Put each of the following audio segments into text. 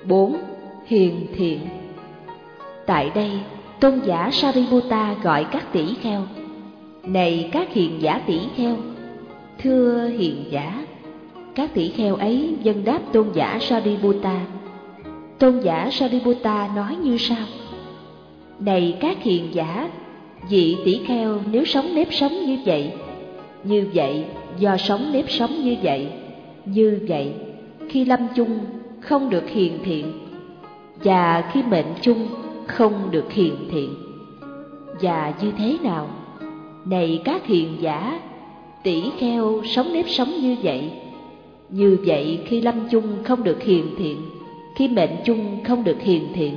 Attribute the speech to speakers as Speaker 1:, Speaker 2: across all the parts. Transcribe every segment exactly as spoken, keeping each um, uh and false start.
Speaker 1: bốn. Hiền thiện. Tại đây, tôn giả Sariputta gọi các tỷ kheo: này các hiền giả tỷ kheo. Thưa hiền giả. Các tỷ kheo ấy dâng đáp tôn giả Sariputta. Tôn giả Sariputta nói như sau: này các hiền giả, vị tỷ kheo nếu sống nếp sống như vậy, như vậy do sống nếp sống như vậy, như vậy khi lâm chung không được hiền thiện, và khi mệnh chung không được hiền thiện. Và như thế nào? Này các hiền giả, tỷ kheo sống nếp sống như vậy, như vậy khi lâm chung không được hiền thiện, khi mệnh chung không được hiền thiện.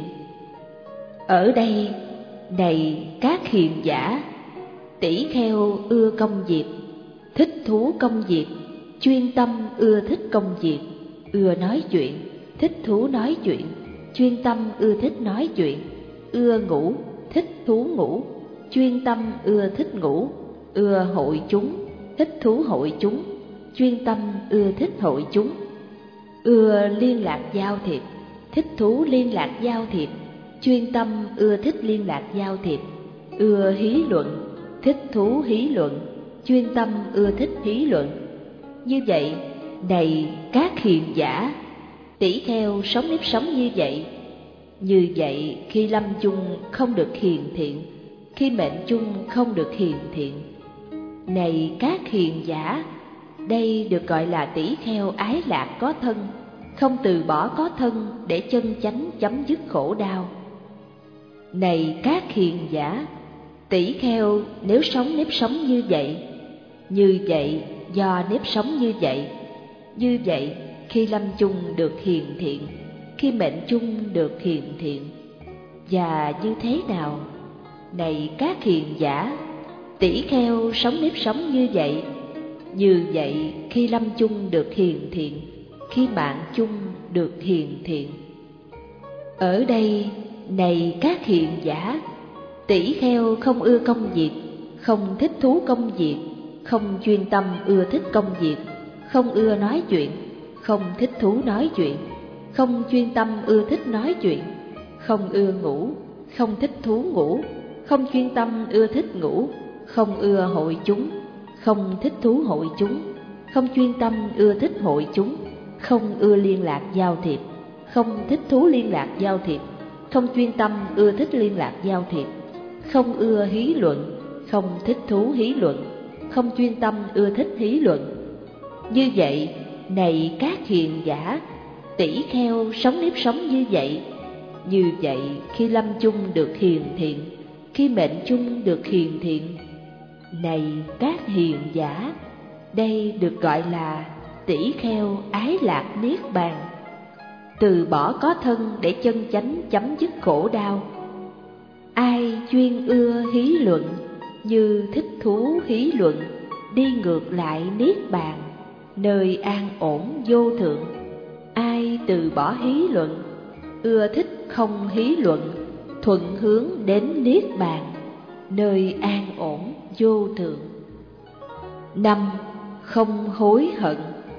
Speaker 1: Ở đây, này các hiền giả, tỷ kheo ưa công việc, thích thú công việc, chuyên tâm ưa thích công việc, ưa nói chuyện, thích thú nói chuyện, chuyên tâm ưa thích nói chuyện, ưa ngủ, thích thú ngủ, chuyên tâm ưa thích ngủ, ưa hội chúng, thích thú hội chúng, chuyên tâm ưa thích hội chúng, ưa liên lạc giao thiệp, thích thú liên lạc giao thiệp, chuyên tâm ưa thích liên lạc giao thiệp, ưa hí luận, thích thú hí luận, chuyên tâm ưa thích hí luận. Như vậy, này các hiền giả, tỷ kheo sống nếp sống như vậy, như vậy khi lâm chung không được hiền thiện, khi mệnh chung không được hiền thiện. Này các hiền giả, đây được gọi là tỷ kheo ái lạc có thân, không từ bỏ có thân để chân chánh chấm dứt khổ đau. Này các hiền giả, tỷ kheo nếu sống nếp sống như vậy, như vậy do nếp sống như vậy, như vậy khi lâm chung được hiền thiện, khi mệnh chung được hiền thiện. Và như thế nào? Này các hiền giả, tỷ kheo sống nếp sống như vậy, như vậy khi lâm chung được hiền thiện, khi mạng chung được hiền thiện. Ở đây, này các hiền giả, tỷ kheo không ưa công việc, không thích thú công việc, không chuyên tâm ưa thích công việc, không ưa nói chuyện, không thích thú nói chuyện, không chuyên tâm ưa thích nói chuyện, không ưa ngủ, không thích thú ngủ, không chuyên tâm ưa thích ngủ, không ưa hội chúng, không thích thú hội chúng, không chuyên tâm ưa thích hội chúng, không ưa liên lạc giao thiệp, không thích thú liên lạc giao thiệp, không chuyên tâm ưa thích liên lạc giao thiệp, không ưa hí luận, không thích thú hí luận, không chuyên tâm ưa thích hí luận. Như vậy, này các hiền giả, tỷ kheo sống nếp sống như vậy, như vậy khi lâm chung được hiền thiện, khi mệnh chung được hiền thiện. Này các hiền giả, đây được gọi là tỷ kheo ái lạc niết bàn, từ bỏ có thân để chân chánh chấm dứt khổ đau. Ai chuyên ưa hí luận, như thích thú hí luận, đi ngược lại niết bàn, nơi an ổn vô thượng. Ai từ bỏ hí luận, ưa thích không hí luận, thuận hướng đến niết bàn, nơi an ổn vô thượng. Năm. Không hối hận.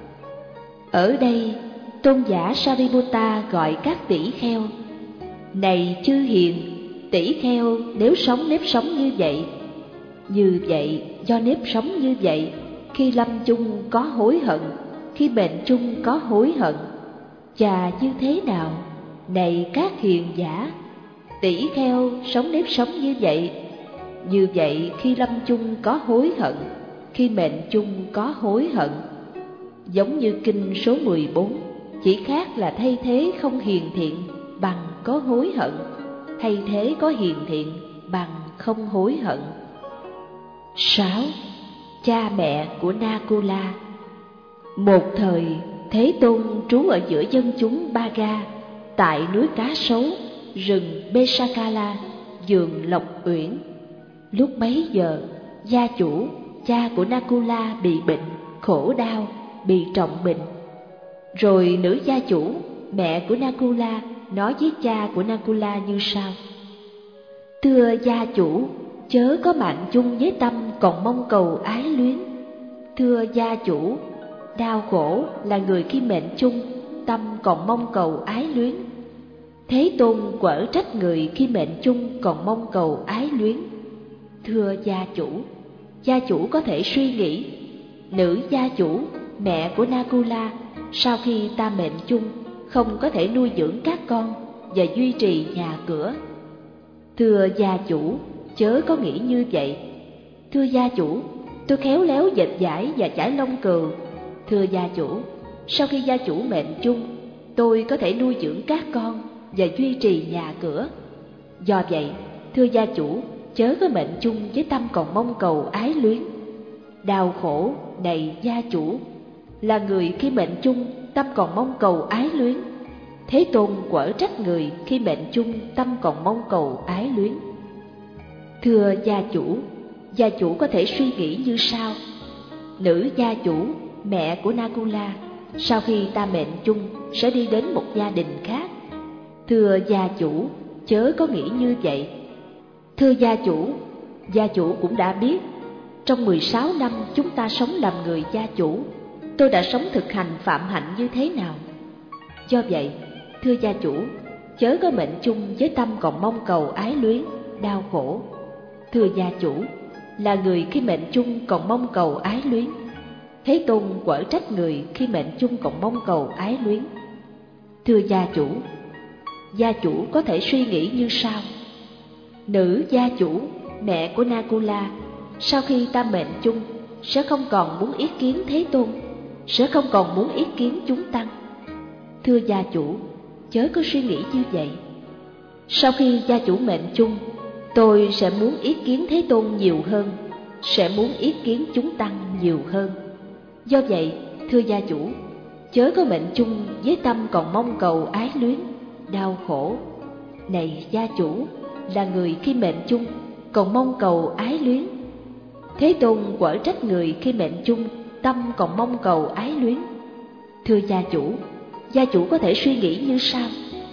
Speaker 1: Ở đây, tôn giả Sariputta gọi các tỷ kheo: này chư hiền, tỷ kheo nếu sống nếp sống như vậy, như vậy do nếp sống như vậy, khi lâm chung có hối hận, khi mệnh chung có hối hận. Và như thế nào? Này các hiền giả, tỷ kheo sống nếp sống như vậy, như vậy khi lâm chung có hối hận, khi mệnh chung có hối hận. Giống như kinh số mười bốn, chỉ khác là thay thế không hiền thiện bằng có hối hận, thay thế có hiền thiện bằng không hối hận. Sáu. Cha mẹ của Nakula. Một thời, Thế Tôn trú ở giữa dân chúng Baga, tại núi Cá Sấu, rừng Besakala, vườn Lộc Uyển. Lúc bấy giờ, gia chủ, cha của Nakula bị bệnh, khổ đau, bị trọng bệnh. Rồi nữ gia chủ, mẹ của Nakula, nói với cha của Nakula như sau: thưa gia chủ, chớ có mạng chung với tâm còn mong cầu ái luyến. Thưa gia chủ, đau khổ là người khi mệnh chung, tâm còn mong cầu ái luyến, Thế Tôn quở trách người khi mệnh chung còn mong cầu ái luyến. Thưa gia chủ, gia chủ có thể suy nghĩ, nữ gia chủ, mẹ của Nakula, sau khi ta mệnh chung không có thể nuôi dưỡng các con và duy trì nhà cửa. Thưa gia chủ, chớ có nghĩ như vậy. Thưa gia chủ, tôi khéo léo dệt vải và chải lông cừu. Thưa gia chủ, sau khi gia chủ mệnh chung, tôi có thể nuôi dưỡng các con và duy trì nhà cửa. Do vậy, thưa gia chủ, chớ có mệnh chung với tâm còn mong cầu ái luyến. Đau khổ này gia chủ, là người khi mệnh chung tâm còn mong cầu ái luyến. Thế Tôn quở trách người khi mệnh chung tâm còn mong cầu ái luyến. Thưa gia chủ, gia chủ có thể suy nghĩ như sau. Nữ gia chủ, mẹ của Nakula, sau khi ta mệnh chung sẽ đi đến một gia đình khác. Thưa gia chủ, chớ có nghĩ như vậy. Thưa gia chủ, gia chủ cũng đã biết, trong mười sáu năm chúng ta sống làm người gia chủ, tôi đã sống thực hành phạm hạnh như thế nào. Do vậy, thưa gia chủ, chớ có mệnh chung với tâm còn mong cầu ái luyến, đau khổ. Thưa gia chủ, là người khi mệnh chung còn mong cầu ái luyến. Thế Tôn quở trách người khi mệnh chung còn mong cầu ái luyến. Thưa gia chủ, gia chủ có thể suy nghĩ như sau. Nữ gia chủ, mẹ của Nakula, sau khi ta mệnh chung sẽ không còn muốn ý kiến Thế Tôn, sẽ không còn muốn ý kiến chúng tăng. Thưa gia chủ, chớ có suy nghĩ như vậy. Sau khi gia chủ mệnh chung, tôi sẽ muốn ý kiến Thế Tôn nhiều hơn, sẽ muốn ý kiến chúng tăng nhiều hơn. Do vậy, thưa gia chủ, chớ có mệnh chung với tâm còn mong cầu ái luyến, đau khổ. Này gia chủ, là người khi mệnh chung còn mong cầu ái luyến. Thế Tôn quở trách người khi mệnh chung tâm còn mong cầu ái luyến. Thưa gia chủ, gia chủ có thể suy nghĩ như sau.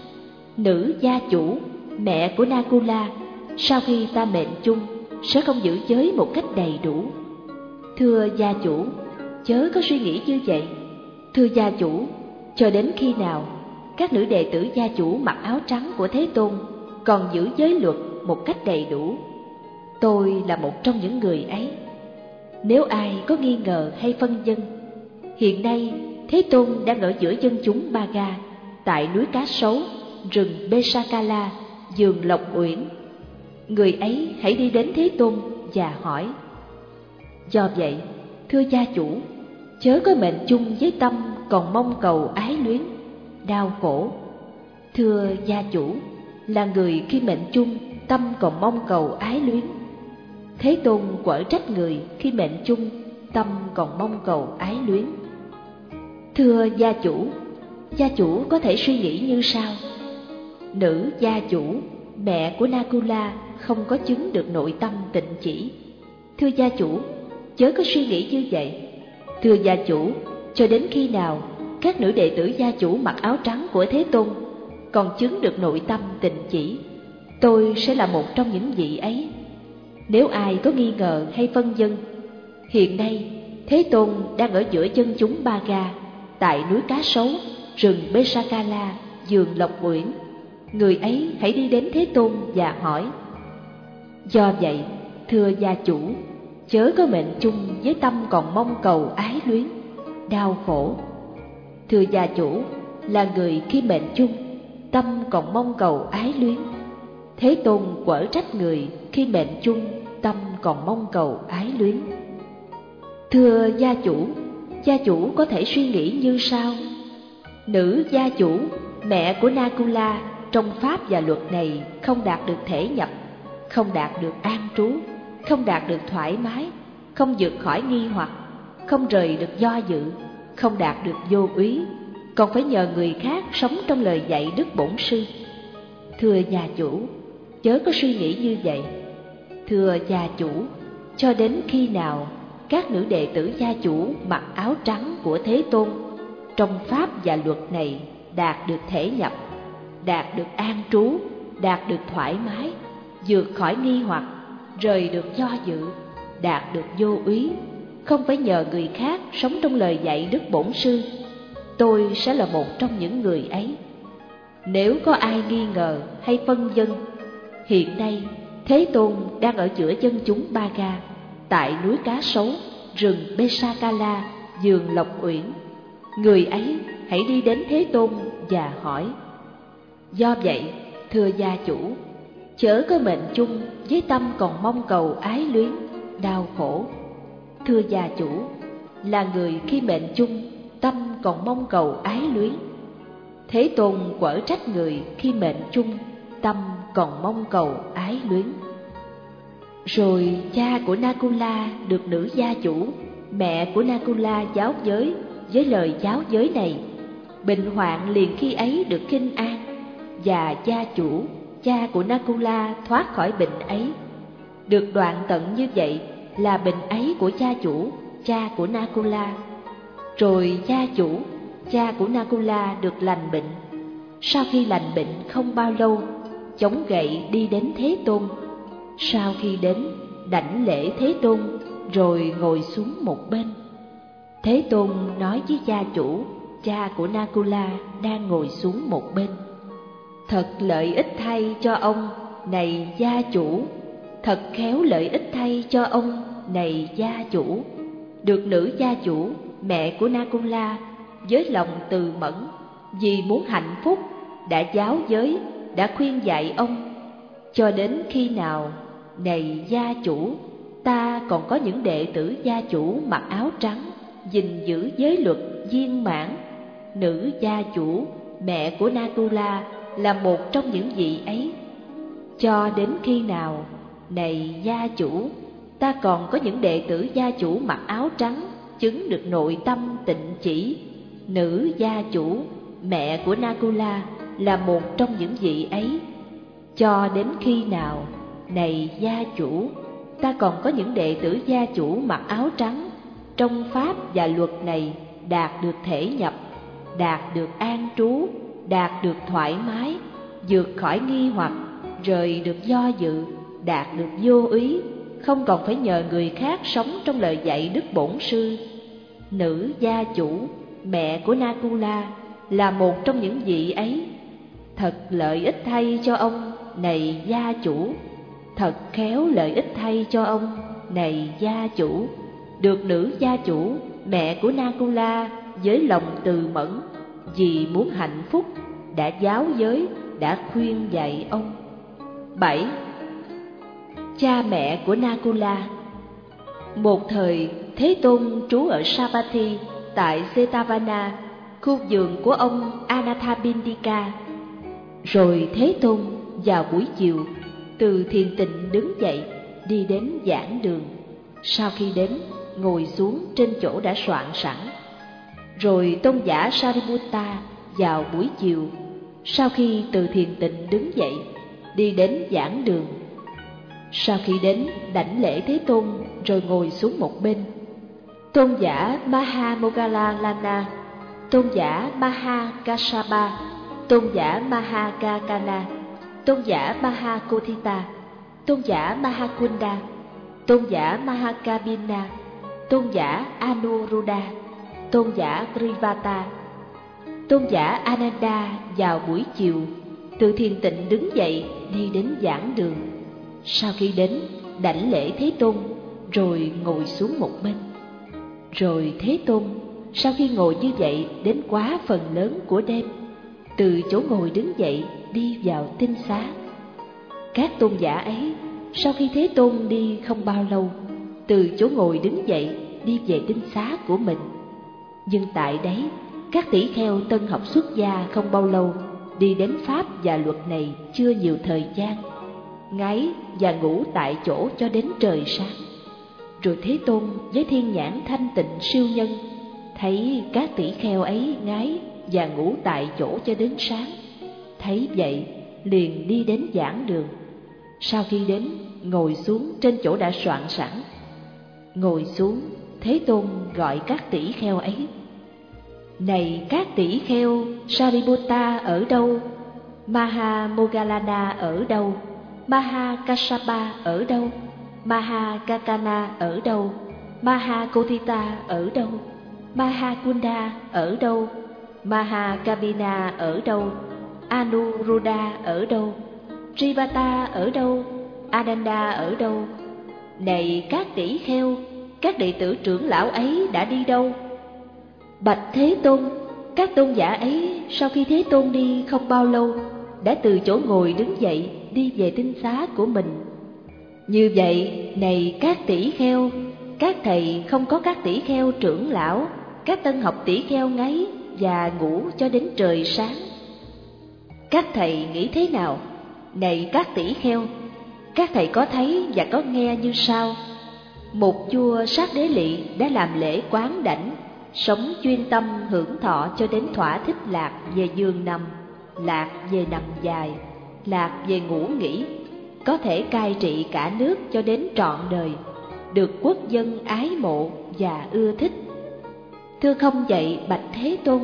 Speaker 1: Nữ gia chủ, mẹ của Nakula, sau khi ta mệnh chung sẽ không giữ giới một cách đầy đủ. Thưa gia chủ, chớ có suy nghĩ như vậy. Thưa gia chủ, cho đến khi nào các nữ đệ tử gia chủ mặc áo trắng của Thế Tôn còn giữ giới luật một cách đầy đủ, tôi là một trong những người ấy. Nếu ai có nghi ngờ hay phân vân, hiện nay Thế Tôn đang ở giữa dân chúng Baga, tại núi Cá Sấu, rừng Besakala, vườn Lộc Uyển. Người ấy hãy đi đến Thế Tôn và hỏi. Do vậy, thưa gia chủ, chớ có mệnh chung với tâm còn mong cầu ái luyến, đau khổ. Thưa gia chủ, là người khi mệnh chung tâm còn mong cầu ái luyến. Thế Tôn quở trách người khi mệnh chung tâm còn mong cầu ái luyến. Thưa gia chủ, gia chủ có thể suy nghĩ như sau. Nữ gia chủ, mẹ của Nakula, không có chứng được nội tâm tịnh chỉ. Thưa gia chủ, chớ có suy nghĩ như vậy. Thưa gia chủ, cho đến khi nào các nữ đệ tử gia chủ mặc áo trắng của Thế Tôn còn chứng được nội tâm tịnh chỉ, tôi sẽ là một trong những vị ấy. Nếu ai có nghi ngờ hay phân vân, hiện nay Thế Tôn đang ở giữa dân chúng Baga, tại núi Cá Sấu, rừng Besakala, vườn Lộc Uyển. Người ấy hãy đi đến Thế Tôn và hỏi. Do vậy, thưa gia chủ, chớ có mệnh chung với tâm còn mong cầu ái luyến, đau khổ. Thưa gia chủ, là người khi mệnh chung tâm còn mong cầu ái luyến. Thế Tôn quở trách người khi mệnh chung tâm còn mong cầu ái luyến. Thưa gia chủ, gia chủ có thể suy nghĩ như sau. Nữ gia chủ, mẹ của Nakula, trong pháp và luật này không đạt được thể nhập, không đạt được an trú, không đạt được thoải mái, không vượt khỏi nghi hoặc, không rời được do dự, không đạt được vô úy, còn phải nhờ người khác sống trong lời dạy Đức Bổn Sư. Thưa gia chủ, chớ có suy nghĩ như vậy. Thưa gia chủ, cho đến khi nào các nữ đệ tử gia chủ mặc áo trắng của Thế Tôn trong pháp và luật này đạt được thể nhập, đạt được an trú, đạt được thoải mái, vượt khỏi nghi hoặc, rời được do dự, đạt được vô úy, không phải nhờ người khác sống trong lời dạy Đức Bổn Sư, tôi sẽ là một trong những người ấy. Nếu có ai nghi ngờ hay phân vân, hiện nay Thế Tôn đang ở giữa dân chúng Ba Ga, tại núi Cá Sấu, rừng Besakala, vườn Lộc Uyển. Người ấy hãy đi đến Thế Tôn và hỏi: do vậy, thưa gia chủ, chớ có mệnh chung với tâm còn mong cầu ái luyến, đau khổ. Thưa gia chủ, là người khi mệnh chung, tâm còn mong cầu ái luyến. Thế Tôn quở trách người khi mệnh chung, tâm còn mong cầu ái luyến. Rồi cha của Nakula được nữ gia chủ, mẹ của Nakula giáo giới với lời giáo giới này. Bệnh hoạn liền khi ấy được khinh an, và gia chủ, cha của Nakula thoát khỏi bệnh ấy. Được đoạn tận như vậy là bệnh ấy của cha chủ, cha của Nakula. Rồi gia chủ, cha của Nakula được lành bệnh. Sau khi lành bệnh không bao lâu, chống gậy đi đến Thế Tôn. Sau khi đến, đảnh lễ Thế Tôn, rồi ngồi xuống một bên. Thế Tôn nói với gia chủ, cha của Nakula đang ngồi xuống một bên: thật lợi ích thay cho ông, này gia chủ, thật khéo lợi ích thay cho ông, này gia chủ. Được nữ gia chủ, mẹ của Nakula, với lòng từ mẫn, vì muốn hạnh phúc, đã giáo giới, đã khuyên dạy ông. Cho đến khi nào, này gia chủ, ta còn có những đệ tử gia chủ mặc áo trắng, gìn giữ giới luật viên mãn. Nữ gia chủ, mẹ của Nakula, là một trong những vị ấy. Cho đến khi nào, này gia chủ, ta còn có những đệ tử gia chủ mặc áo trắng, chứng được nội tâm tịnh chỉ. Nữ gia chủ, mẹ của Nakula, là một trong những vị ấy. Cho đến khi nào, này gia chủ, ta còn có những đệ tử gia chủ mặc áo trắng, trong pháp và luật này đạt được thể nhập, đạt được an trú, đạt được thoải mái, vượt khỏi nghi hoặc, rời được do dự, đạt được vô úy, không còn phải nhờ người khác sống trong lời dạy Đức Bổn Sư. Nữ gia chủ, mẹ của Nakula, là một trong những vị ấy. Thật lợi ích thay cho ông, này gia chủ, thật khéo lợi ích thay cho ông, này gia chủ. Được nữ gia chủ, mẹ của Nakula, với lòng từ mẫn, vì muốn hạnh phúc, đã giáo giới, đã khuyên dạy ông. Bảy. Cha mẹ của Nakula. Một thời, Thế Tôn trú ở Savatthi tại Jetavana, khu vườn của ông Anathapindika. Rồi Thế Tôn vào buổi chiều từ thiền tịnh đứng dậy, đi đến giảng đường. Sau khi đến, ngồi xuống trên chỗ đã soạn sẵn. Rồi tôn giả Sariputta vào buổi chiều, sau khi từ thiền tịnh đứng dậy, đi đến giảng đường. Sau khi đến, đảnh lễ Thế Tôn, rồi ngồi xuống một bên. Tôn giả Mahamoggallana, tôn giả Mahakashapa, tôn giả Mahakakana, tôn giả Mahakothita, tôn giả Mahakunda, tôn giả Mahakabina, tôn giả Anuruddha, tôn giả Grivata, tôn giả Ananda vào buổi chiều từ thiền tịnh đứng dậy, đi đến giảng đường. Sau khi đến, đảnh lễ Thế Tôn, rồi ngồi xuống một bên. Rồi Thế Tôn, sau khi ngồi như vậy đến quá phần lớn của đêm, từ chỗ ngồi đứng dậy đi vào tinh xá. Các tôn giả ấy, sau khi Thế Tôn đi không bao lâu, từ chỗ ngồi đứng dậy đi về tinh xá của mình. Nhưng tại đấy, các tỷ kheo tân học xuất gia không bao lâu, đi đến pháp và luật này chưa nhiều thời gian, ngáy và ngủ tại chỗ cho đến trời sáng. Rồi Thế Tôn với thiên nhãn thanh tịnh siêu nhân thấy các tỷ kheo ấy ngáy và ngủ tại chỗ cho đến sáng. Thấy vậy, liền đi đến giảng đường. Sau khi đến, ngồi xuống trên chỗ đã soạn sẵn. Ngồi xuống, Thế Tôn gọi các tỷ kheo ấy: này các tỷ kheo, Sariputta ở đâu? Mahamoggallana ở đâu? Mahakashapa ở đâu? Mahakakana ở đâu? Mahakothita ở đâu? Mahakunda ở đâu? Mahakabina ở đâu? Anuruddha ở đâu? Trivata ở đâu? Ananda ở đâu? Này các tỷ kheo, các đệ tử trưởng lão ấy đã đi đâu? Bạch Thế Tôn, các tôn giả ấy sau khi Thế Tôn đi không bao lâu đã từ chỗ ngồi đứng dậy đi về tinh xá của mình. Như vậy, này các tỷ kheo, các thầy không có các tỷ kheo trưởng lão, các tân học tỷ kheo ngáy và ngủ cho đến trời sáng. Các thầy nghĩ thế nào? Này các tỷ kheo, các thầy có thấy và có nghe như sau. Một vua Sát Đế Lị đã làm lễ quán đảnh, sống chuyên tâm hưởng thọ cho đến thỏa thích lạc về giường nằm, lạc về nằm dài, lạc về ngủ nghỉ, có thể cai trị cả nước cho đến trọn đời, được quốc dân ái mộ và ưa thích. Thưa không vậy bạch Thế Tôn?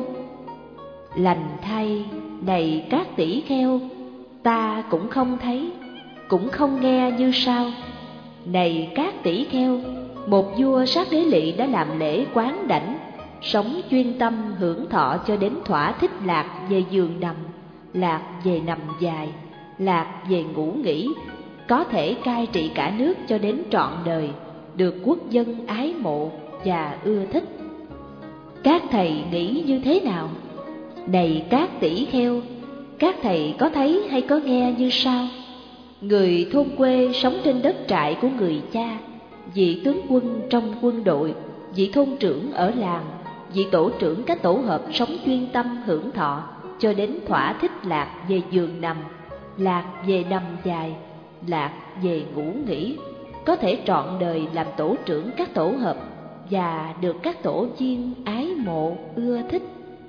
Speaker 1: Lành thay, này các tỷ kheo, ta cũng không thấy, cũng không nghe như sau. Này các tỷ kheo, một vua Sát Đế Lị đã làm lễ quán đảnh, sống chuyên tâm hưởng thọ cho đến thỏa thích lạc về giường nằm, lạc về nằm dài, lạc về ngủ nghỉ, có thể cai trị cả nước cho đến trọn đời, được quốc dân ái mộ và ưa thích. Các thầy nghĩ như thế nào? Này các tỷ kheo, các thầy có thấy hay có nghe như sau. Người thôn quê sống trên đất trại của người cha, vị tướng quân trong quân đội, vị thôn trưởng ở làng, vị tổ trưởng các tổ hợp sống chuyên tâm hưởng thọ cho đến thỏa thích lạc về giường nằm, lạc về nằm dài, lạc về ngủ nghỉ, có thể trọn đời làm tổ trưởng các tổ hợp và được các tổ viên ái mộ ưa thích.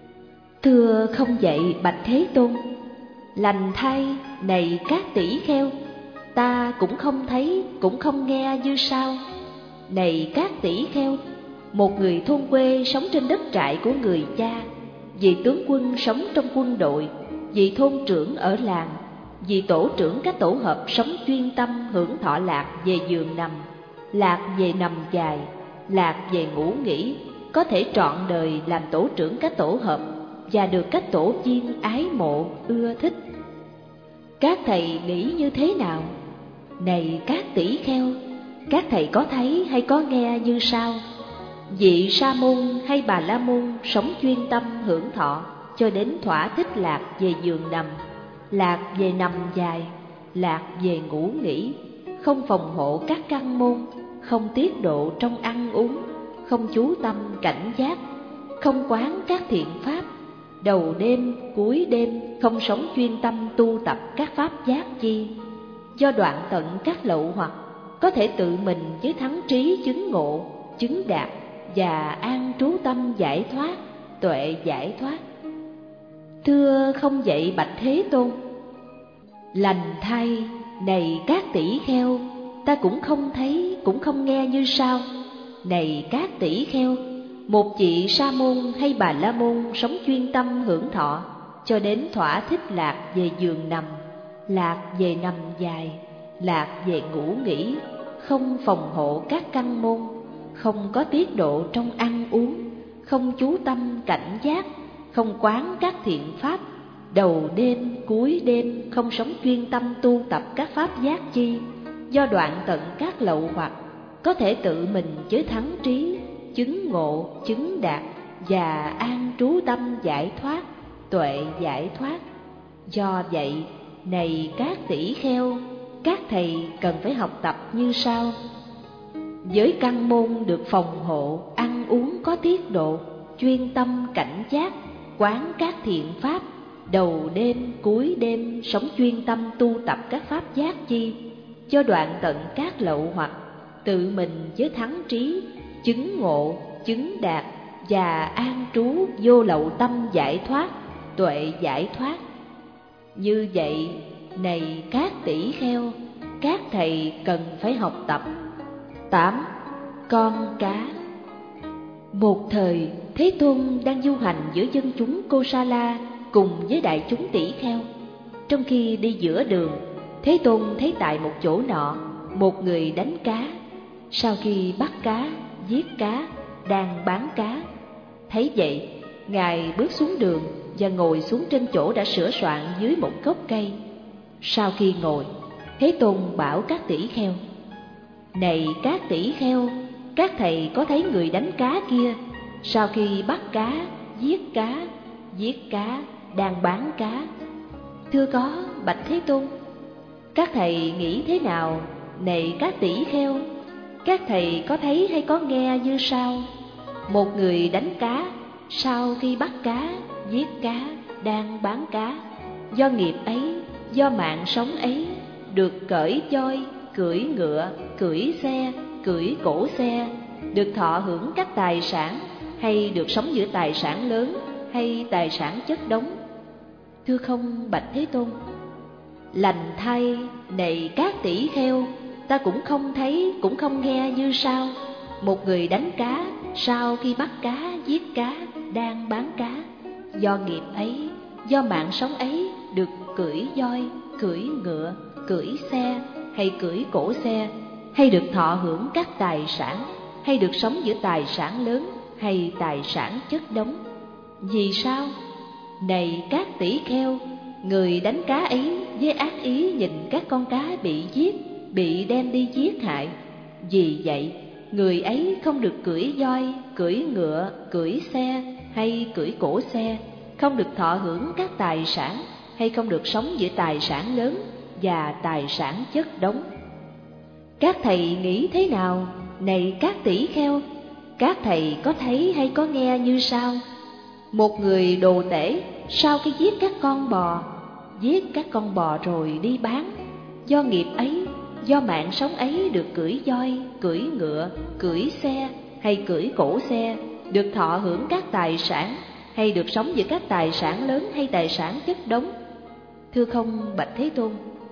Speaker 1: Thưa không vậy bạch Thế Tôn? Lành thay, này các tỷ kheo, ta cũng không thấy, cũng không nghe như sau. Này các tỷ kheo, một người thôn quê sống trên đất trại của người cha, vị tướng quân sống trong quân đội, vị thôn trưởng ở làng, vị tổ trưởng các tổ hợp sống chuyên tâm hưởng thọ lạc về giường nằm, lạc về nằm dài, lạc về ngủ nghỉ, có thể trọn đời làm tổ trưởng các tổ hợp và được các tổ viên ái mộ ưa thích. Các thầy nghĩ như thế nào? Này các tỷ kheo, các thầy có thấy hay có nghe như sau. Vị Sa môn hay Bà La môn sống chuyên tâm hưởng thọ cho đến thỏa thích lạc về giường nằm, lạc về nằm dài, lạc về ngủ nghỉ, không phòng hộ các căn môn, không tiết độ trong ăn uống, không chú tâm cảnh giác, không quán các thiện pháp, đầu đêm cuối đêm không sống chuyên tâm tu tập các pháp giác chi, do đoạn tận các lậu hoặc, có thể tự mình với thắng trí chứng ngộ, chứng đạt và an trú tâm giải thoát, tuệ giải thoát. Thưa không vậy bạch Thế Tôn? Lành thay, này các tỷ kheo, ta cũng không thấy, cũng không nghe như sau. Này các tỷ kheo, một vị Sa môn hay Bà La môn sống chuyên tâm hưởng thọ cho đến thỏa thích lạc về giường nằm, lạc về nằm dài, lạc về ngủ nghỉ, không phòng hộ các căn môn, không có tiết độ trong ăn uống, không chú tâm cảnh giác, không quán các thiện pháp, đầu đêm cuối đêm không sống chuyên tâm tu tập các pháp giác chi, do đoạn tận các lậu hoặc, có thể tự mình với thắng trí chứng ngộ, chứng đạt và an trú tâm giải thoát, tuệ giải thoát. Do vậy, này các tỷ kheo, các thầy cần phải học tập như sau. Với căn môn được phòng hộ, ăn uống có tiết độ, chuyên tâm cảnh giác, quán các thiện pháp, đầu đêm cuối đêm sống chuyên tâm tu tập các pháp giác chi, cho đoạn tận các lậu hoặc, tự mình với thắng trí chứng ngộ, chứng đạt và an trú vô lậu tâm giải thoát, tuệ giải thoát. Như vậy, này các tỷ kheo, các thầy cần phải học tập. Tám. Con cá. Một thời, Thế Tôn đang du hành giữa dân chúng Kosala cùng với đại chúng tỷ kheo. Trong khi đi giữa đường, Thế Tôn thấy tại một chỗ nọ một người đánh cá. Sau khi bắt cá, giết cá, đang bán cá. Thấy vậy, Ngài bước xuống đường và ngồi xuống trên chỗ đã sửa soạn dưới một gốc cây. Sau khi ngồi, Thế Tôn bảo các tỷ kheo: Này các tỷ kheo, các thầy có thấy người đánh cá kia sau khi bắt cá, giết cá, giết cá, đang bán cá? Thưa có, bạch Thế Tôn. Các thầy nghĩ thế nào, này các tỷ kheo? Các thầy có thấy hay có nghe như sau: một người đánh cá, sau khi bắt cá, giết cá, đang bán cá, do nghiệp ấy, do mạng sống ấy, được cởi voi, cưỡi ngựa, cưỡi xe, cưỡi cổ xe, được thọ hưởng các tài sản, hay được sống giữa tài sản lớn, hay tài sản chất đống? Thưa không, bạch Thế Tôn. Lành thay, này các tỷ kheo, ta cũng không thấy, cũng không nghe như sau: một người đánh cá, sau khi bắt cá, giết cá, đang bán cá, do nghiệp ấy, do mạng sống ấy, được cưỡi voi, cưỡi ngựa, cưỡi xe, hay cưỡi cổ xe, hay được thọ hưởng các tài sản, hay được sống giữa tài sản lớn, hay tài sản chất đống. Vì sao? Này các tỷ kheo, người đánh cá ấy với ác ý nhìn các con cá bị giết, bị đem đi giết hại. Vì vậy, người ấy không được cưỡi voi, cưỡi ngựa, cưỡi xe, hay cưỡi cổ xe, không được thọ hưởng các tài sản, hay không được sống giữa tài sản lớn và tài sản chất đống. Các thầy nghĩ thế nào, này các tỷ kheo? Các thầy có thấy hay có nghe như sau: một người đồ tể, sau khi giết các con bò, giết các con bò rồi đi bán, do nghiệp ấy, do mạng sống ấy, được cưỡi voi, cưỡi ngựa, cưỡi xe, hay cưỡi cổ xe, được thọ hưởng các tài sản, hay được sống giữa các tài sản lớn, hay tài sản chất đống? Thưa không, bạch Thế Tôn.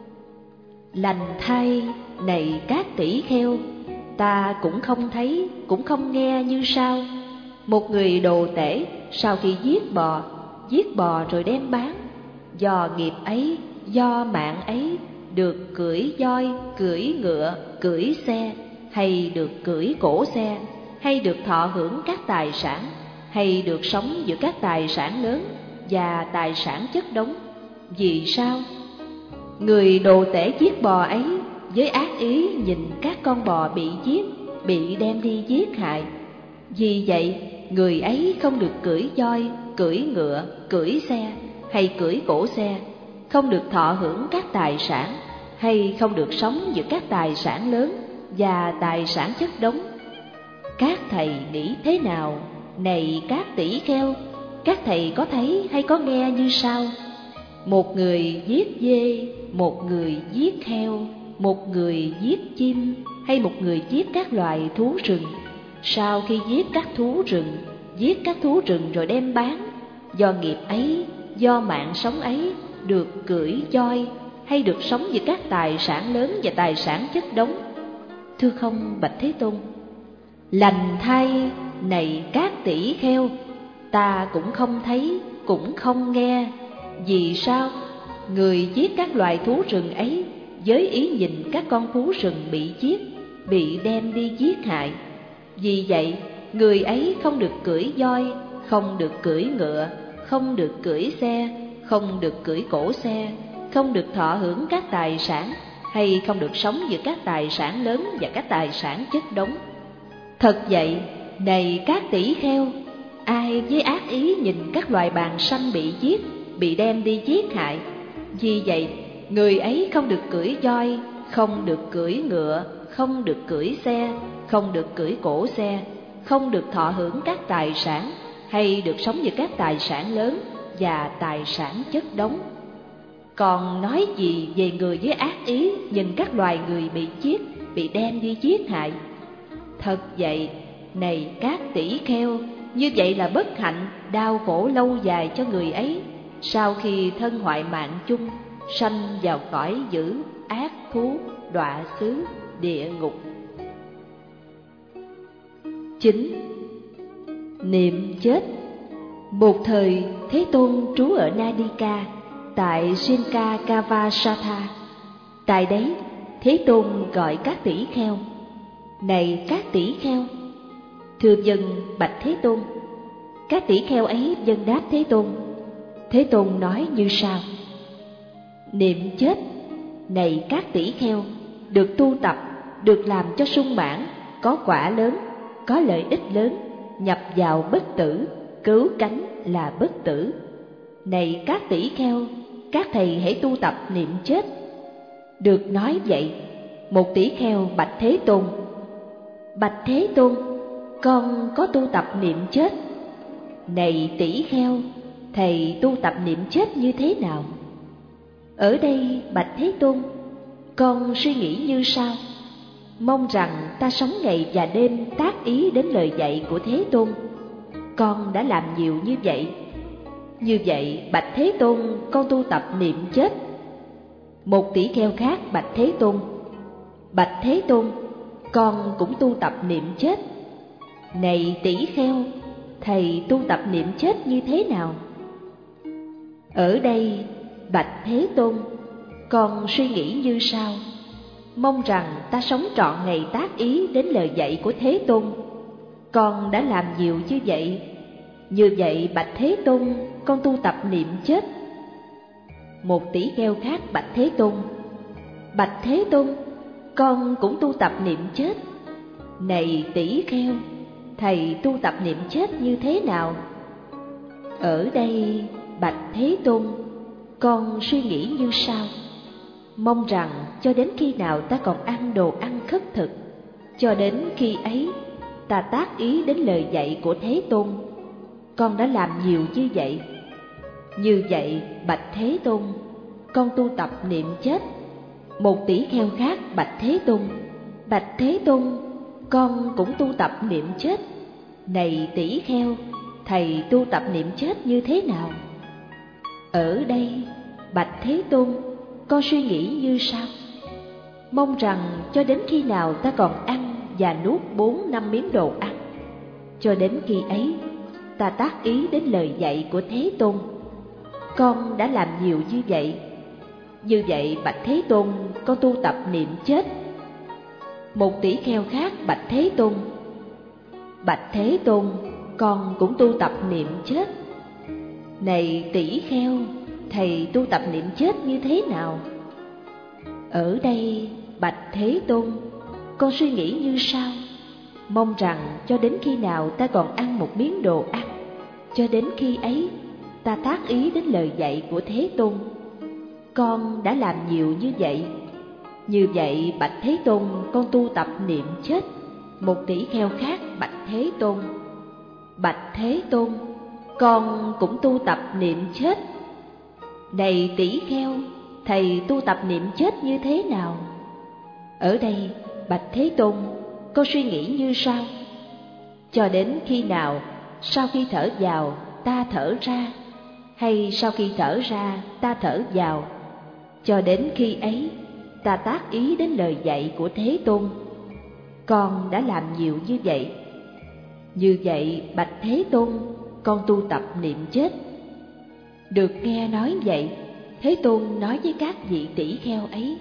Speaker 1: Lành thay, này các tỷ kheo, ta cũng không thấy, cũng không nghe như sau: một người đồ tể, sau khi giết bò, giết bò rồi đem bán, do nghiệp ấy, do mạng ấy, được cưỡi voi, cưỡi ngựa, cưỡi xe, hay được cưỡi cổ xe, hay được thọ hưởng các tài sản, hay được sống giữa các tài sản lớn và tài sản chất đống. Vì sao? Người đồ tể giết bò ấy với ác ý nhìn các con bò bị giết, bị đem đi giết hại. Vì vậy, người ấy không được cưỡi voi, cưỡi ngựa, cưỡi xe, hay cưỡi cổ xe, không được thọ hưởng các tài sản, hay không được sống giữa các tài sản lớn và tài sản chất đống. Các thầy nghĩ thế nào, này các tỷ kheo? Các thầy có thấy hay có nghe như sau: một người giết dê, một người giết heo, một người giết chim, hay một người giết các loài thú rừng, sau khi giết các thú rừng, giết các thú rừng rồi đem bán, do nghiệp ấy, do mạng sống ấy, được cưỡi voi, hay được sống với các tài sản lớn và tài sản chất đống? Thưa không, bạch Thế Tôn. Lành thay, này các tỷ kheo, ta cũng không thấy, cũng không nghe. Vì sao? Người giết các loài thú rừng ấy với ý nhìn các con thú rừng bị giết, bị đem đi giết hại. Vì vậy, người ấy không được cưỡi voi, không được cưỡi ngựa, không được cưỡi xe, không được cưỡi cổ xe, không được thọ hưởng các tài sản, hay không được sống giữa các tài sản lớn và các tài sản chất đống. Thật vậy, này các tỷ kheo, ai với ác ý nhìn các loài bàng sanh bị giết, bị đem đi giết hại. Vì vậy, người ấy không được cưỡi voi, không được cưỡi ngựa, không được cưỡi xe, không được cưỡi cổ xe, không được thọ hưởng các tài sản, hay được sống với các tài sản lớn và tài sản chất đống. Còn nói gì về người với ác ý nhìn các loài người bị giết, bị đem đi giết hại? Thật vậy, này các tỷ kheo, như vậy là bất hạnh, đau khổ lâu dài cho người ấy, sau khi thân hoại mạng chung, sanh vào cõi dữ, ác thú, đọa xứ, địa ngục. Chín. Niệm chết. Một thời, Thế Tôn trú ở Nadika, tại Shinkakavasatha. Tại đấy, Thế Tôn gọi các tỷ kheo: Này các tỷ kheo! Thưa dân bạch Thế Tôn. Các tỷ kheo ấy vâng đáp Thế Tôn: Thế Tôn nói như sau: Niệm chết, này các tỷ kheo, được tu tập, được làm cho sung mãn, có quả lớn, có lợi ích lớn, nhập vào bất tử, cứu cánh là bất tử. Này các tỷ kheo, các thầy hãy tu tập niệm chết. Được nói vậy, một tỷ kheo bạch Thế Tôn: Bạch Thế Tôn, con có tu tập niệm chết. Này tỷ kheo, thầy tu tập niệm chết như thế nào? Ở đây bạch Thế Tôn, con suy nghĩ như sau: mong rằng ta sống ngày và đêm tác ý đến lời dạy của Thế Tôn. Con đã làm nhiều như vậy. Như vậy bạch Thế Tôn, con tu tập niệm chết. Một tỷ kheo khác bạch Thế Tôn: Bạch Thế Tôn, con cũng tu tập niệm chết. Này tỷ kheo, thầy tu tập niệm chết như thế nào? Ở đây bạch Thế Tôn, con suy nghĩ như sau: mong rằng ta sống trọn ngày tác ý đến lời dạy của Thế Tôn. Con đã làm nhiều như vậy. Như vậy bạch Thế Tôn, con tu tập niệm chết. Một tỷ kheo khác bạch Thế Tôn: Bạch Thế Tôn, con cũng tu tập niệm chết. Này tỷ kheo, thầy tu tập niệm chết như thế nào? Ở đây bạch Thế Tôn, con suy nghĩ như sau: mong rằng cho đến khi nào ta còn ăn đồ ăn khất thực, cho đến khi ấy ta tác ý đến lời dạy của Thế Tôn. Con đã làm nhiều như vậy. Như vậy bạch Thế Tôn, con tu tập niệm chết. Một tỷ kheo khác bạch Thế Tôn: Bạch Thế Tôn, con cũng tu tập niệm chết. Này tỷ kheo, thầy tu tập niệm chết như thế nào? Ở đây bạch Thế Tôn, con suy nghĩ như sau: mong rằng cho đến khi nào ta còn ăn và nuốt bốn năm miếng đồ ăn, cho đến khi ấy ta tác ý đến lời dạy của Thế Tôn. Con đã làm nhiều như vậy. Như vậy bạch Thế Tôn, con tu tập niệm chết. Một tỷ kheo khác bạch Thế Tôn: Bạch Thế Tôn, con cũng tu tập niệm chết. Này tỷ kheo, thầy tu tập niệm chết như thế nào? Ở đây bạch Thế Tôn, con suy nghĩ như sau: mong rằng cho đến khi nào ta còn ăn một miếng đồ ăn, cho đến khi ấy ta tác ý đến lời dạy của Thế Tôn. Con đã làm nhiều như vậy. Như vậy bạch Thế Tôn, con tu tập niệm chết. Một tỷ kheo khác bạch Thế Tôn: Bạch Thế Tôn, con cũng tu tập niệm chết. Này tỷ kheo, thầy tu tập niệm chết như thế nào? Ở đây bạch Thế Tôn, con suy nghĩ như sau: cho đến khi nào sau khi thở vào ta thở ra, hay sau khi thở ra ta thở vào, cho đến khi ấy ta tác ý đến lời dạy của Thế Tôn. Con đã làm nhiều như vậy. Như vậy bạch Thế Tôn, con tu tập niệm chết. Được nghe nói vậy, Thế Tôn nói với các vị tỷ kheo ấy: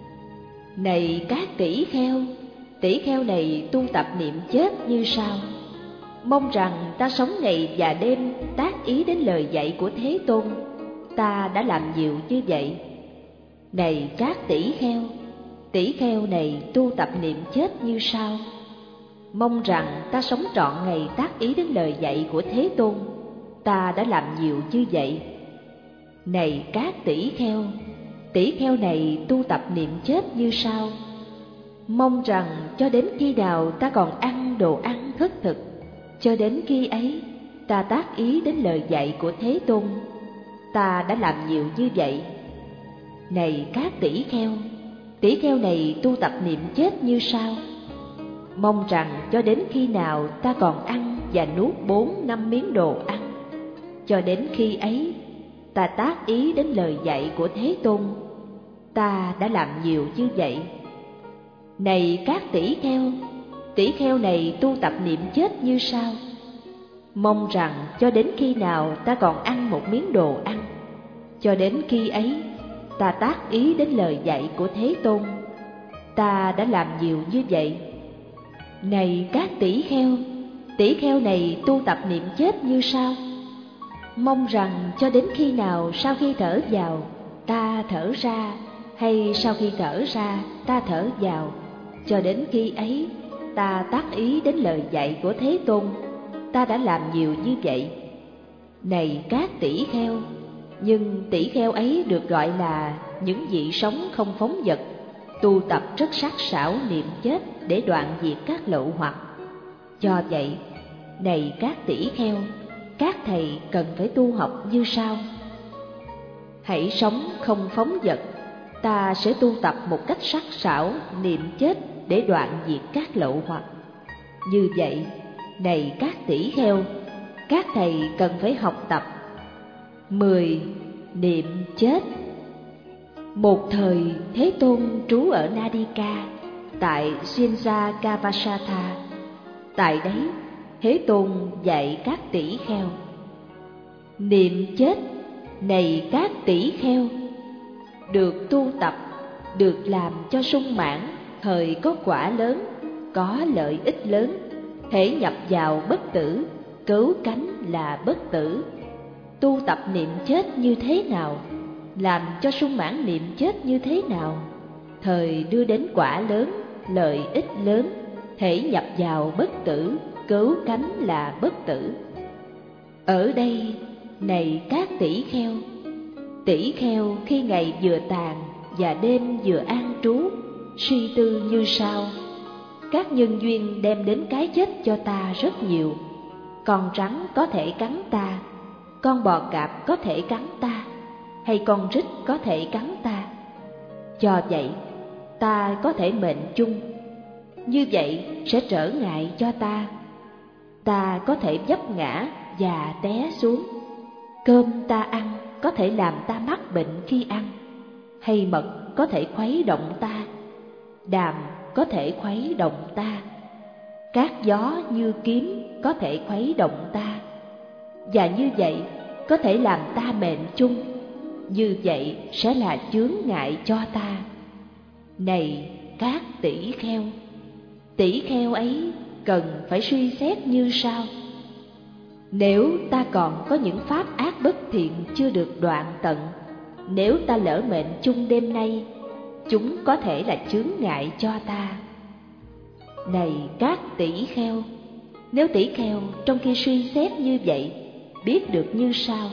Speaker 1: Này các tỷ kheo, tỷ kheo này tu tập niệm chết như sau: mong rằng ta sống ngày và đêm tác ý đến lời dạy của Thế Tôn. Ta đã làm nhiều như vậy. Này các tỷ kheo, tỷ kheo này tu tập niệm chết như sau: mong rằng ta sống trọn ngày tác ý đến lời dạy của Thế Tôn. Ta đã làm nhiều như vậy. Này các tỷ kheo, tỷ kheo này tu tập niệm chết như sau: mong rằng cho đến khi nào ta còn ăn đồ ăn khất thực, cho đến khi ấy ta tác ý đến lời dạy của Thế Tôn. Ta đã làm nhiều như vậy. Này các tỷ kheo, tỷ kheo này tu tập niệm chết như sau: mong rằng cho đến khi nào ta còn ăn và nuốt bốn năm miếng đồ ăn, cho đến khi ấy ta tác ý đến lời dạy của Thế Tôn. Ta đã làm nhiều như vậy. Này các tỷ kheo, tỷ kheo này tu tập niệm chết như sau: mong rằng cho đến khi nào ta còn ăn một miếng đồ ăn, cho đến khi ấy ta tác ý đến lời dạy của Thế Tôn. Ta đã làm nhiều như vậy. Này các tỷ kheo, tỷ kheo này tu tập niệm chết như sau: Mong rằng cho đến khi nào sau khi thở vào ta thở ra, hay sau khi thở ra ta thở vào, cho đến khi ấy ta tác ý đến lời dạy của Thế Tôn. Ta đã làm nhiều như vậy. Này các tỷ kheo, nhưng tỷ kheo ấy được gọi là những vị sống không phóng dật, tu tập rất sắc sảo niệm chết để đoạn diệt các lậu hoặc. Do vậy, này các tỷ kheo, các thầy cần phải tu học như sau. Hãy sống không phóng dật, ta sẽ tu tập một cách sắc sảo niệm chết để đoạn diệt các lậu hoặc. Như vậy, này các tỷ kheo, các thầy cần phải học tập. Mười. Niệm chết. Một thời, Thế Tôn trú ở Nadika, tại Sinjakavasatha. Tại đấy, Thế Tôn dạy các tỷ kheo. Niệm chết, này các tỷ kheo, được tu tập, được làm cho sung mãn, thời có quả lớn, có lợi ích lớn, hễ nhập vào bất tử, cứu cánh là bất tử. Tu tập niệm chết như thế nào, làm cho sung mãn niệm chết như thế nào, thời đưa đến quả lớn, lợi ích lớn, hễ nhập vào bất tử, cứu cánh là bất tử. Ở đây, này các tỷ kheo, tỷ kheo khi ngày vừa tàn và đêm vừa an trú, suy tư như sau. Các nhân duyên đem đến cái chết cho ta rất nhiều. Con rắn có thể cắn ta, con bò cạp có thể cắn ta, hay con rít có thể cắn ta. Do vậy, ta có thể mệnh chung. Như vậy sẽ trở ngại cho ta. Ta có thể vấp ngã và té xuống. Cơm ta ăn có thể làm ta mắc bệnh khi ăn, hay mật có thể khuấy động ta, đàm có thể khuấy động ta, các gió như kiếm có thể khuấy động ta. Và như vậy có thể làm ta mệnh chung. Như vậy sẽ là chướng ngại cho ta. Này các tỷ kheo, tỷ kheo ấy cần phải suy xét như sau. Nếu ta còn có những pháp ác bất thiện chưa được đoạn tận, nếu ta lỡ mệnh chung đêm nay, chúng có thể là chướng ngại cho ta. Này các tỷ kheo, nếu tỷ kheo trong khi suy xét như vậy biết được như sau.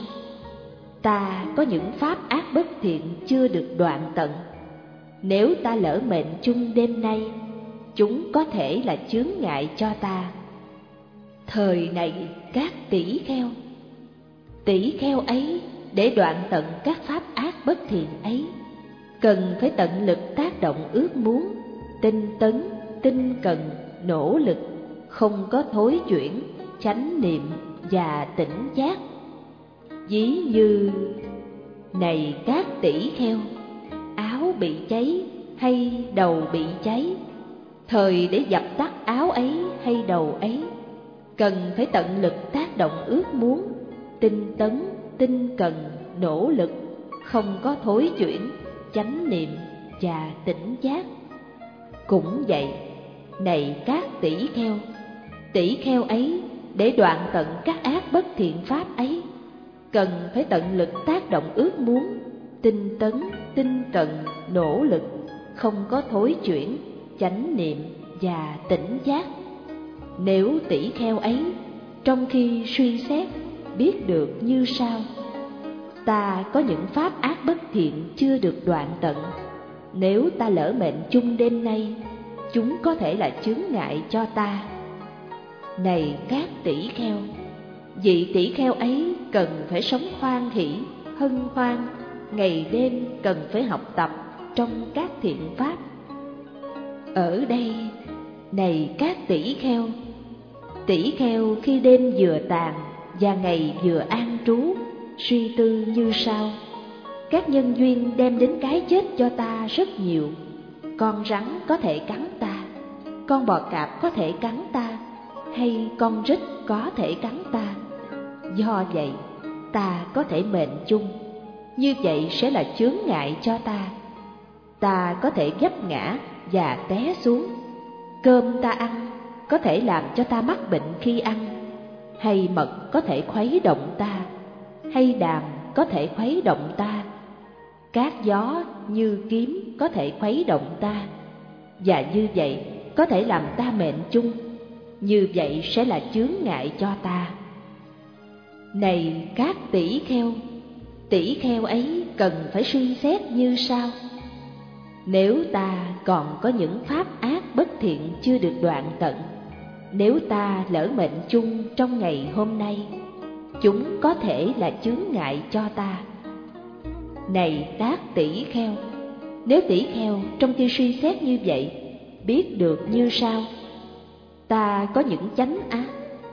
Speaker 1: Ta có những pháp ác bất thiện chưa được đoạn tận, nếu ta lỡ mệnh chung đêm nay, chúng có thể là chướng ngại cho ta. Thời này các tỷ kheo, tỷ kheo ấy để đoạn tận các pháp ác bất thiện ấy, cần phải tận lực tác động ước muốn, tinh tấn, tinh cần, nỗ lực, không có thối chuyển, chánh niệm và tỉnh giác. Ví như, này các tỷ kheo, áo bị cháy hay đầu bị cháy, thời để dập tắt áo ấy hay đầu ấy, cần phải tận lực tác động ước muốn, tinh tấn, tinh cần, nỗ lực, không có thối chuyển, chánh niệm và tỉnh giác. Cũng vậy, này các tỷ kheo, tỷ kheo ấy để đoạn tận các ác bất thiện pháp ấy, cần phải tận lực tác động ước muốn, tinh tấn, tinh cần, nỗ lực, không có thối chuyển, chánh niệm và tỉnh giác. Nếu tỷ kheo ấy trong khi suy xét biết được như sau. Ta có những pháp ác bất thiện chưa được đoạn tận, nếu ta lỡ mệnh chung đêm nay, chúng có thể là chướng ngại cho ta. Này các tỷ kheo, vị tỷ kheo ấy cần phải sống hoan hỷ, hân hoan, ngày đêm cần phải học tập trong các thiện pháp. Ở đây, này các tỷ kheo, tỷ kheo khi đêm vừa tàn và ngày vừa an trú, suy tư như sau. Các nhân duyên đem đến cái chết cho ta rất nhiều. Con rắn có thể cắn ta, con bò cạp có thể cắn ta, hay con rít có thể cắn ta. Do vậy, ta có thể mệnh chung. Như vậy sẽ là chướng ngại cho ta. Ta có thể vấp ngã và té xuống. Cơm ta ăn có thể làm cho ta mắc bệnh khi ăn, hay mật có thể khuấy động ta, hay đàm có thể khuấy động ta, cát gió như kiếm có thể khuấy động ta, và như vậy có thể làm ta mệnh chung, như vậy sẽ là chướng ngại cho ta. Này các tỷ kheo, tỷ kheo ấy cần phải suy xét như sau: nếu ta còn có những pháp ác bất thiện chưa được đoạn tận, nếu ta lỡ mệnh chung trong ngày hôm nay, chúng có thể là chướng ngại cho ta. Này các tỷ kheo, nếu tỷ kheo trong khi suy xét như vậy biết được như sau: ta có những chánh ác,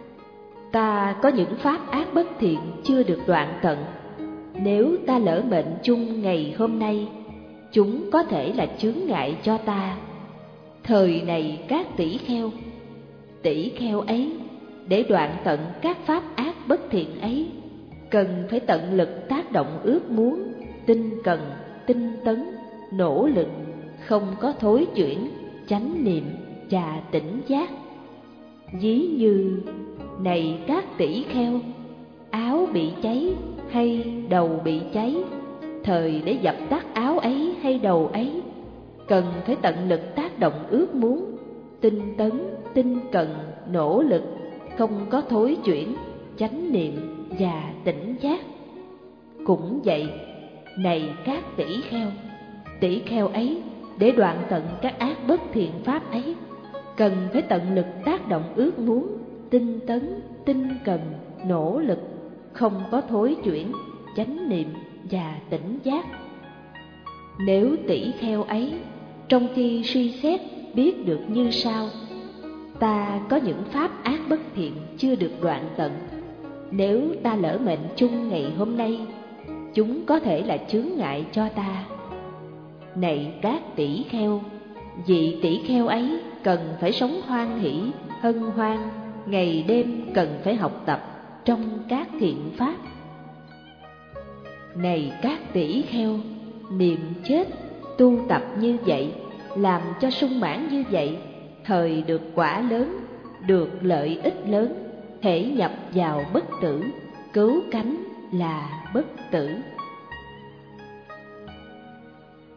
Speaker 1: ta có những pháp ác bất thiện chưa được đoạn tận, nếu ta lỡ mệnh chung ngày hôm nay, chúng có thể là chướng ngại cho ta. Thời này các tỷ kheo, tỷ kheo ấy để đoạn tận các pháp ác bất thiện ấy, cần phải tận lực tác động ước muốn, tinh cần, tinh tấn, nỗ lực, không có thối chuyển, chánh niệm và tỉnh giác. Ví như, này các tỷ kheo, áo bị cháy hay đầu bị cháy, thời để dập tắt áo ấy hay đầu ấy, cần phải tận lực tác động ước muốn, tinh tấn, tinh cần, nỗ lực, không có thối chuyển, chánh niệm và tỉnh giác. Cũng vậy, này các tỷ kheo, tỷ kheo ấy để đoạn tận các ác bất thiện pháp ấy, cần phải tận lực tác động ước muốn, tinh tấn, tinh cần, nỗ lực, không có thối chuyển, chánh niệm và tỉnh giác. Nếu tỷ kheo ấy trong khi suy xét biết được như sau: ta có những pháp ác bất thiện chưa được đoạn tận, nếu ta lỡ mệnh chung ngày hôm nay, chúng có thể là chướng ngại cho ta. Này các tỷ kheo, vị tỷ kheo ấy cần phải sống hoan hỷ, hân hoan, ngày đêm cần phải học tập trong các thiện pháp. Này các tỷ kheo, niệm chết, tu tập như vậy, làm cho sung mãn như vậy, thời được quả lớn, được lợi ích lớn, thể nhập vào bất tử, cứu cánh là bất tử.